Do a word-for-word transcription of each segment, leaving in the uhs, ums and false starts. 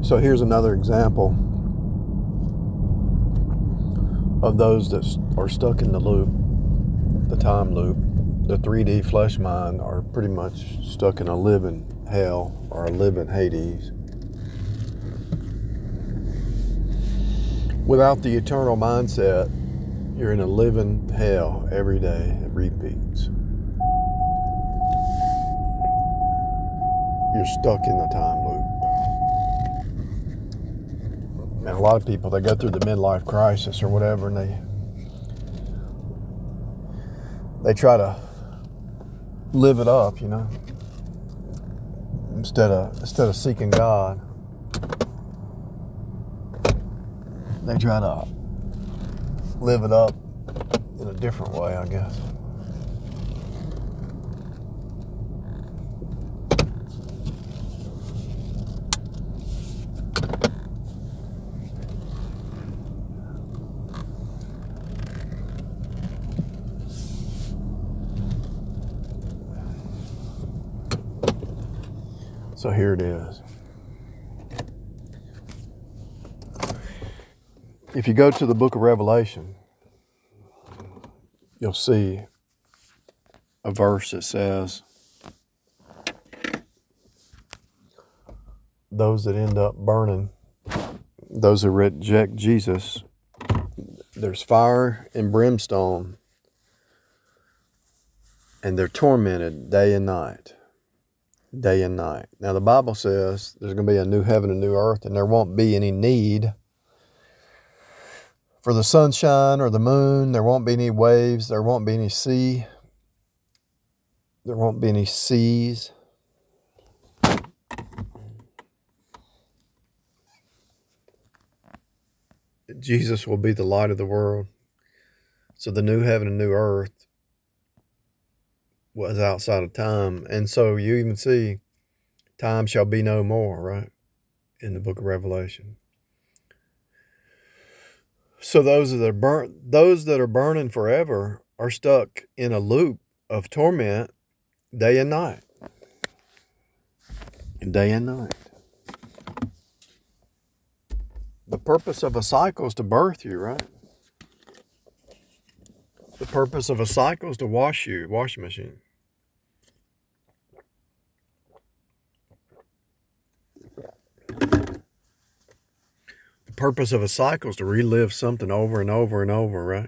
So here's another example of those that are stuck in the loop, the time loop. The three D flesh mind are pretty much stuck in a living hell or a living Hades. Without the eternal mindset, you're in a living hell every day. It repeats. You're stuck in the time loop. And a lot of people, they go through the midlife crisis or whatever, and they they try to live it up, you know, instead of instead of seeking God. They try to live it up in a different way, I guess. So here it is. If you go to the book of Revelation, you'll see a verse that says, those that end up burning, those that reject Jesus, there's fire and brimstone, and they're tormented day and night. Day and night. Now the Bible says there's going to be a new heaven and new earth, and there won't be any need for the sunshine or the moon. There won't be any waves. There won't be any sea. There won't be any seas. Jesus will be the light of the world. So the new heaven and new earth was outside of time. And so you even see time shall be no more, right? In the book of Revelation. So those that are burn, those that are burning forever are stuck in a loop of torment day and night. Day and night. The purpose of a cycle is to birth you, right? The purpose of a cycle is to wash you, washing machine. The purpose of a cycle is to relive something over and over and over, right?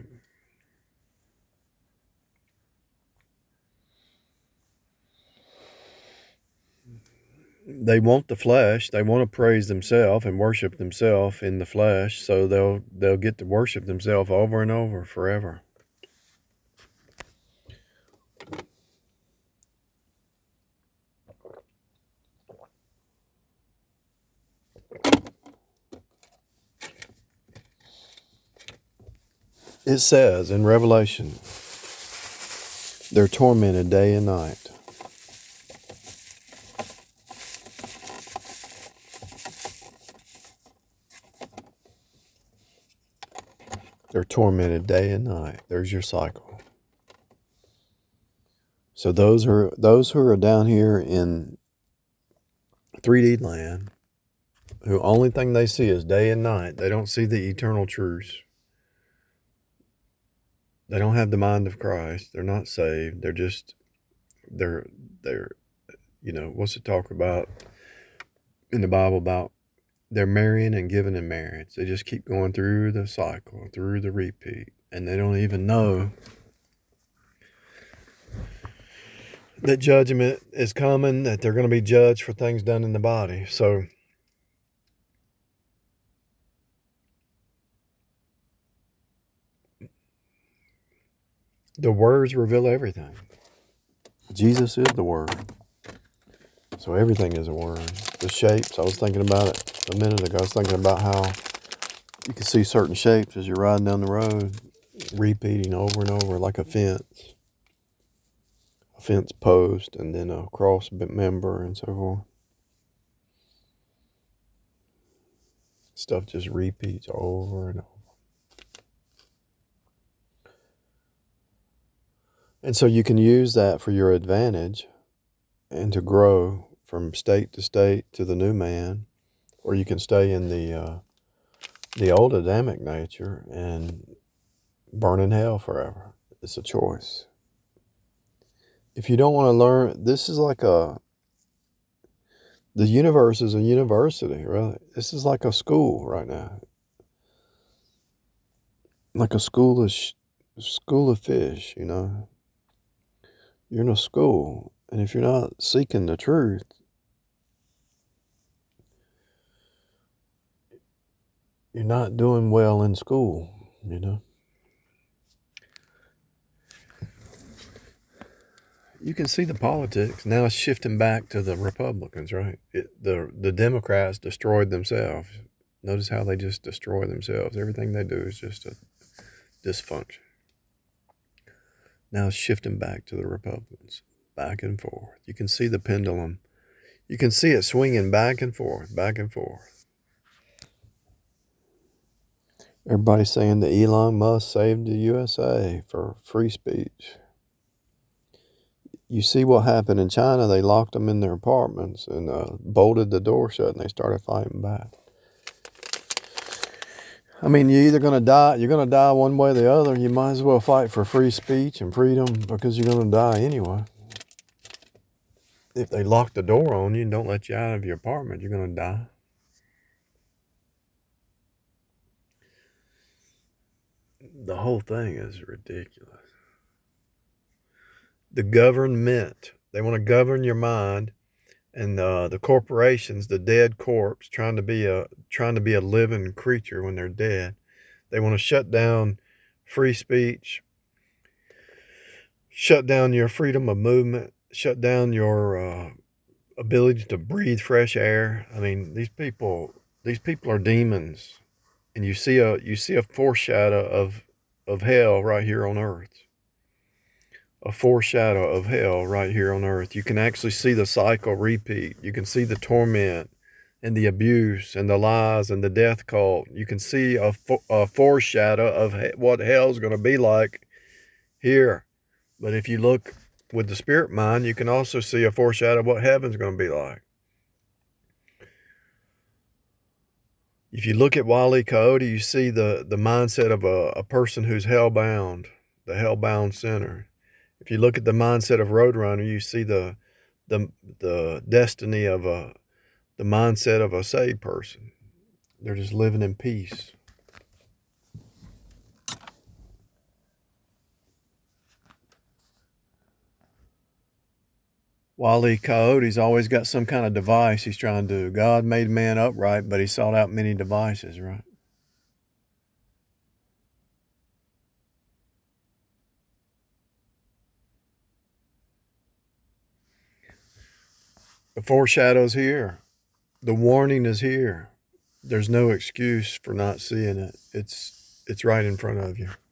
They want the flesh. They want to praise themselves and worship themselves in the flesh, so they'll they'll get to worship themselves over and over forever. It says in Revelation, they're tormented day and night. They're tormented day and night. There's your cycle. So those are those who are down here in three D land, who only thing they see is day and night. They don't see the eternal truths. They don't have the mind of Christ. They're not saved. They're just, they're, they're, you know, what's it talk about in the Bible about they're marrying and giving in marriage. They just keep going through the cycle, through the repeat, and they don't even know that judgment is coming, that they're going to be judged for things done in the body. So the words reveal everything. Jesus is the word. So everything is a word. The shapes, I was thinking about it a minute ago. I was thinking about how you can see certain shapes as you're riding down the road, repeating over and over, like a fence. A fence post, and then a cross member, and so forth. Stuff just repeats over and over. And so you can use that for your advantage and to grow from state to state to the new man, or you can stay in the uh, the old Adamic nature and burn in hell forever. It's a choice. If you don't want to learn, this is like a, the universe is a university, really. This is like a school right now. Like a school of, school of fish, you know. You're in a school, and if you're not seeking the truth, you're not doing well in school, you know. You can see the politics. Now it's shifting back to the Republicans, right? It, the, the Democrats destroyed themselves. Notice how they just destroy themselves. Everything they do is just a dysfunction. Now it's shifting back to the Republicans, back and forth. You can see the pendulum. You can see it swinging back and forth, back and forth. Everybody's saying that Elon Musk saved the U S A for free speech. You see what happened in China. They locked them in their apartments and uh, bolted the door shut, and they started fighting back. I mean, you're either going to die, you're going to die one way or the other. You might as well fight for free speech and freedom, because you're going to die anyway. If they lock the door on you and don't let you out of your apartment, you're going to die. The whole thing is ridiculous. The government, they want to govern your mind, and uh, the corporations, the dead corpse, trying to be a trying to be a living creature when they're dead. They want to shut down free speech, shut down your freedom of movement, shut down your uh, ability to breathe fresh air. I mean, these people, these people are demons, and you see a you see a foreshadow of of hell right here on earth. A foreshadow of hell right here on earth. You can actually see the cycle repeat. You can see the torment and the abuse and the lies and the death cult. You can see a, fo a foreshadow of what hell's going to be like here. But if you look with the spirit mind, you can also see a foreshadow of what heaven's going to be like. If you look at Wile E. Coyote, you see the, the mindset of a, a person who's hell-bound, the hell-bound sinner. If you look at the mindset of Roadrunner, you see the the the destiny of a the mindset of a saved person. They're just living in peace. Wile E. Coyote's always got some kind of device he's trying to do. God made man upright, but he sought out many devices, right? The foreshadow's here. The warning is here. There's no excuse for not seeing it. It's it's right in front of you.